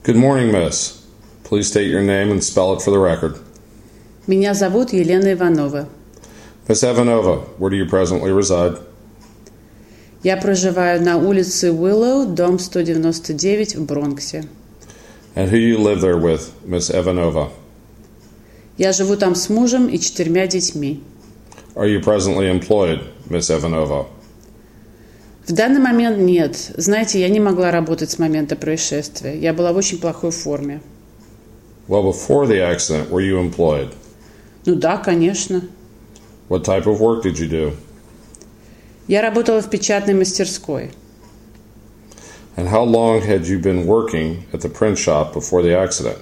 Good morning, miss. Please state your name and spell it for the record. Меня зовут Елена Иванова. Miss Ivanova, where do you presently reside? Я проживаю на улице Уиллоу, дом 199 в Бронксе. And who you live there with, Miss Ivanova? Я живу там с мужем и 4 детьми. Are you presently employed, Miss Ivanova? В данный момент нет. Знаете, я не могла работать с момента происшествия. Я была в очень плохой форме. Well, before the accident, were you employed? Ну да, конечно. What type of work did you do? Я работала в печатной мастерской. And how long had you been working at the print shop before the accident?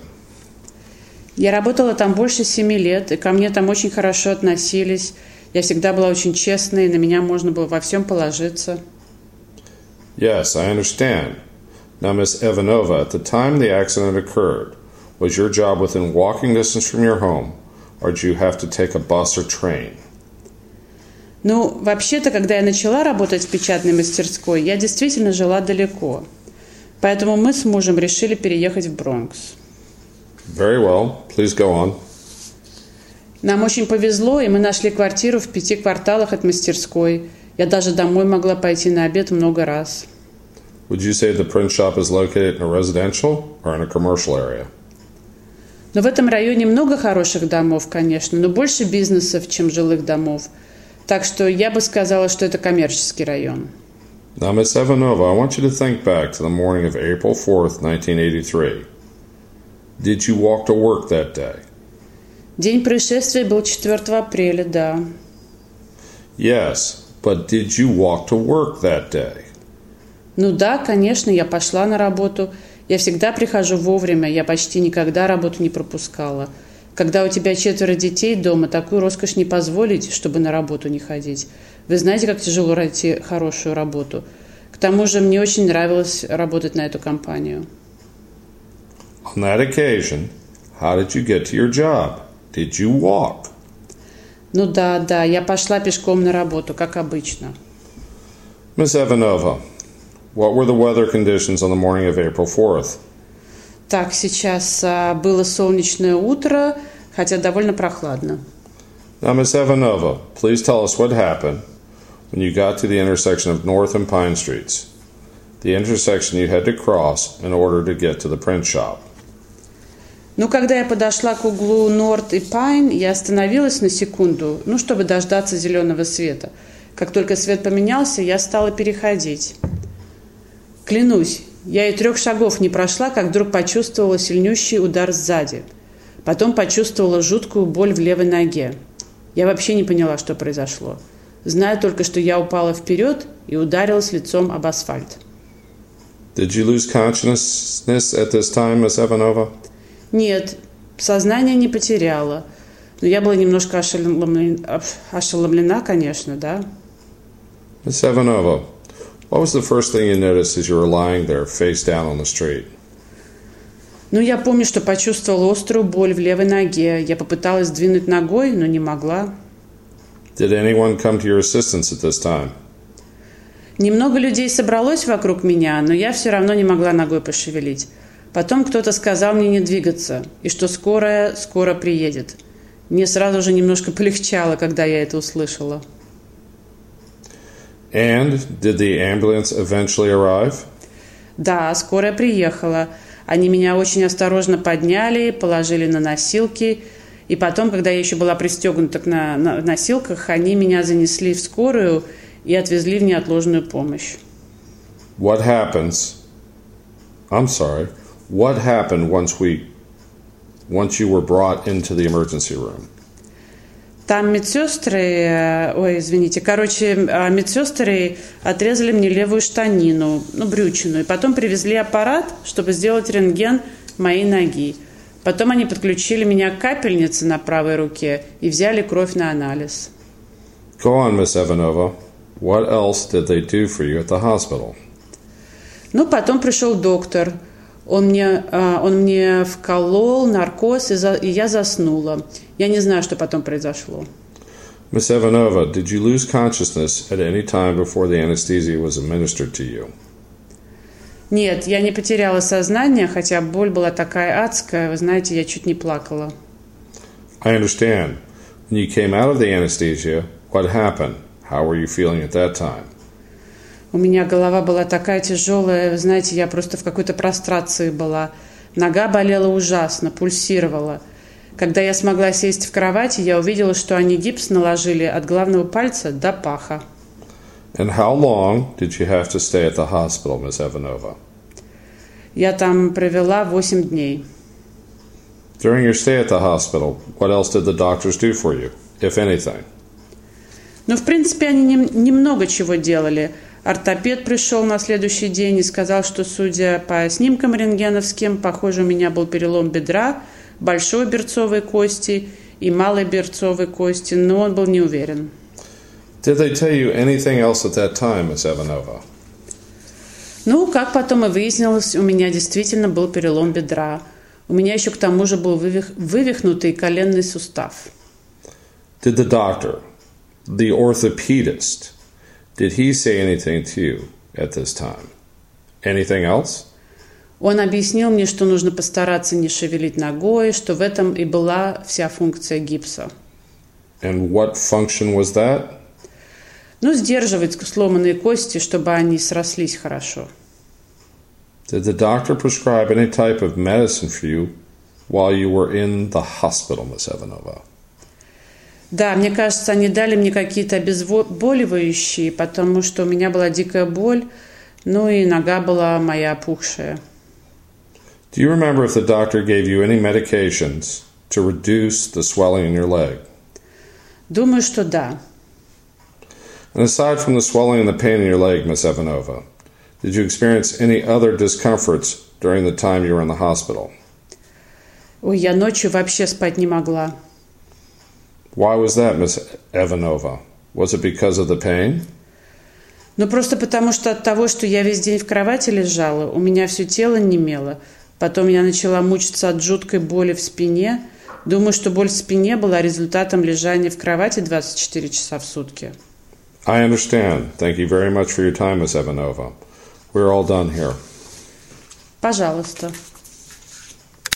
Я работала там больше 7 лет, и ко мне там очень хорошо относились. Я всегда была очень честной, и на меня можно было во всем положиться. Yes, I understand. Now, Miss Ivanova, at the time the accident occurred, was your job within walking distance from your home, or did you have to take a bus or train? Ну, вообще-то, когда я начала работать в печатной мастерской, я действительно жила далеко. Поэтому мы с мужем решили переехать в Бронкс. Very well. Please go on. Нам очень повезло, и мы нашли квартиру в 5 кварталах от мастерской. Я даже домой могла пойти на обед много раз. Would you say the print shop is located in a residential or in a commercial area? Но в этом районе много хороших домов, конечно, но больше бизнесов, чем жилых домов. Так что я бы сказала, что это коммерческий район. Now, Miss Ivanova, I want you to think back to the morning of April 4th, 1983. Did you walk to work that day? День происшествия был 4 апреля, да. Yes, but did you walk to work that day? Ну да, конечно, я пошла на работу. Я всегда прихожу вовремя, я почти никогда работу не пропускала. Когда у тебя 4 детей дома, такую роскошь не позволить, чтобы на работу не ходить. Вы знаете, как тяжело найти хорошую работу. К тому же мне очень нравилось работать на эту компанию. On that occasion, how did you get to your job? Did you walk? Ну да, я пошла пешком на работу, как обычно. Miss Ivanova, what were the weather conditions on the morning of April 4th? Так, сейчас было солнечное утро, хотя довольно прохладно. Now, Miss Ivanova, please tell us what happened when you got to the intersection of North and Pine Streets, the intersection you had to cross in order to get to the print shop. Ну, когда я подошла к углу Норт и Пайн, я остановилась на секунду, чтобы дождаться зеленого света. Как только свет поменялся, я стала переходить. Клянусь, я и 3 шагов не прошла, как вдруг почувствовала сильнющий удар сзади. Потом почувствовала жуткую боль в левой ноге. Я вообще не поняла, что произошло. Знаю только, что я упала вперед и ударилась лицом об асфальт. Did you lose consciousness at this time, Miss Ivanova? Нет, сознание не потеряла. Но я была немножко ошеломлена, конечно, да. Miss Ivanova, what was the first thing you noticed as you were lying there, face down on the street? Ну, я помню, что почувствовала острую боль в левой ноге. Я попыталась двинуть ногой, но не могла. Did anyone come to your assistance at this time? Немного людей собралось вокруг меня, но я все равно не могла ногой пошевелить. Потом кто-то сказал мне не двигаться, и что скорая скоро приедет. Мне сразу же немножко полегчало, когда я это услышала. And did the ambulance eventually arrive? Да, скорая приехала. Они меня очень осторожно подняли, положили на носилки. И потом, когда я еще была пристегнута на носилках, они меня занесли в скорую и отвезли в неотложную помощь. What happened once you were brought into the emergency room? Там медсестры отрезали мне левую штанину, брючину, и потом привезли аппарат, чтобы сделать рентген моей ноги. Потом они подключили меня к капельнице на правой руке и взяли кровь на анализ. Go on, Miss Ivanova. What else did they do for you at the hospital? Потом пришел доктор. Он мне вколол наркоз, и я заснула. Я не знаю, что потом произошло. Miss Ivanova, did you lose consciousness at any time before the anesthesia was administered to you? Нет, я не потеряла сознание, хотя боль была такая адская, вы знаете, я чуть не плакала. I understand. When you came out of the anesthesia, what happened? How were you feeling at that time? У меня голова была такая тяжелая, вы знаете, я просто в какой-то прострации была. Нога болела ужасно, пульсировала. Когда я смогла сесть в кровати, я увидела, что они гипс наложили от главного пальца до паха. And how long did you have to stay at the hospital, Miss Ivanova? Я там провела 8 дней. During your stay at the hospital, what else did the doctors do for you, if anything? Ну, в принципе, они немного чего делали. Ортопед пришел на следующий день и сказал, что, судя по снимкам рентгеновским, похоже, у меня был перелом бедра, большой берцовой кости и малой берцовой кости, но он был не уверен. Did they tell you anything else at that time, Miss Ivanova? Ну, как потом и выяснилось, у меня действительно был перелом бедра. У меня еще к тому же был вывихнутый коленный сустав. Did the doctor, the orthopedist, did he say anything to you at this time? Anything else? Он объяснил мне, что нужно постараться не шевелить ногой, что в этом и была вся функция гипса. And what function was that? Ну, сдерживать сломанные кости, чтобы они срослись хорошо. Did the doctor prescribe any type of medicine for you while you were in the hospital, Miss Ivanova? Да, мне кажется, они дали мне какие-то обезболивающие, потому что у меня была дикая боль, ну и нога была моя опухшая. Do you remember if the doctor gave you any medications to reduce the swelling in your leg? Думаю, что да. And aside from the swelling and the pain in your leg, Miss Ivanova, did you experience any other discomforts during the time you were in the hospital? Ой, я ночью вообще спать не могла. Why was that, Miss Ivanova? Was it because of the pain? Ну, просто потому что от того, что я весь день в кровати лежала, у меня все тело немело. Потом я начала мучиться от жуткой боли в спине. Думаю, что боль в спине была результатом лежания в кровати 24 часа в сутки. I understand. Thank you very much for your time, Miss Ivanova. We're all done here. Пожалуйста.